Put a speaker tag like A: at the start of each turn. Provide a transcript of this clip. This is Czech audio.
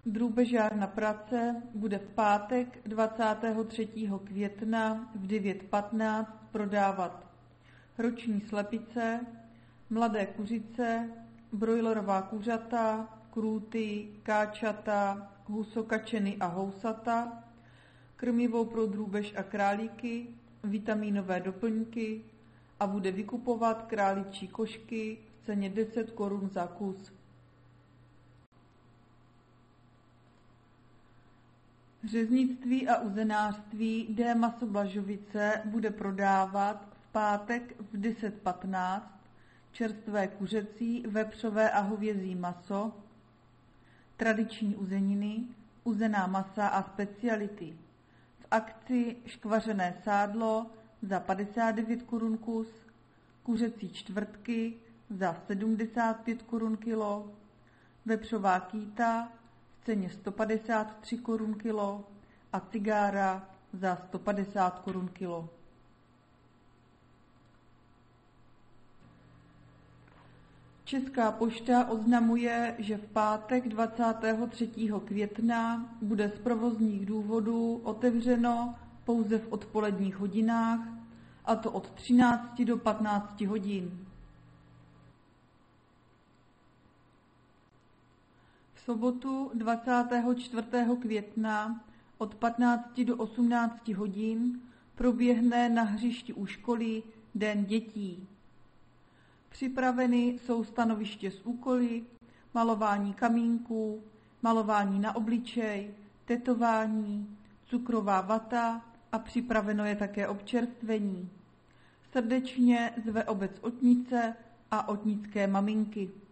A: Drůbežárna Prace bude v pátek 23. května v 9:15 prodávat roční slepice, mladé kuřice, brojlerová kuřata, krůty, káčata, husokačeny a housata, krmivo pro drůbež a králíky, vitaminové doplňky a bude vykupovat králičí košky v ceně 10 korun za kus. Řeznictví a uzenářství D. Maso Blažovice bude prodávat v pátek v 10:15 čerstvé kuřecí, vepřové a hovězí maso, tradiční uzeniny, uzená masa a speciality. V akci škvařené sádlo za 59 korun kus, kuřecí čtvrtky za 75 korun kilo, vepřová kýta v ceně 153 korun kilo a cigára za 150 korun kilo. Česká pošta oznamuje, že v pátek 23. května bude z provozních důvodů otevřeno pouze v odpoledních hodinách, a to od 13 do 15 hodin. V sobotu 24. května od 15 do 18 hodin proběhne na hřišti u školy Den dětí. Připraveny jsou stanoviště s úkoly, malování kamínků, malování na obličej, tetování, cukrová vata a připraveno je také občerstvení. Srdečně zve obec Otnice a otnické maminky.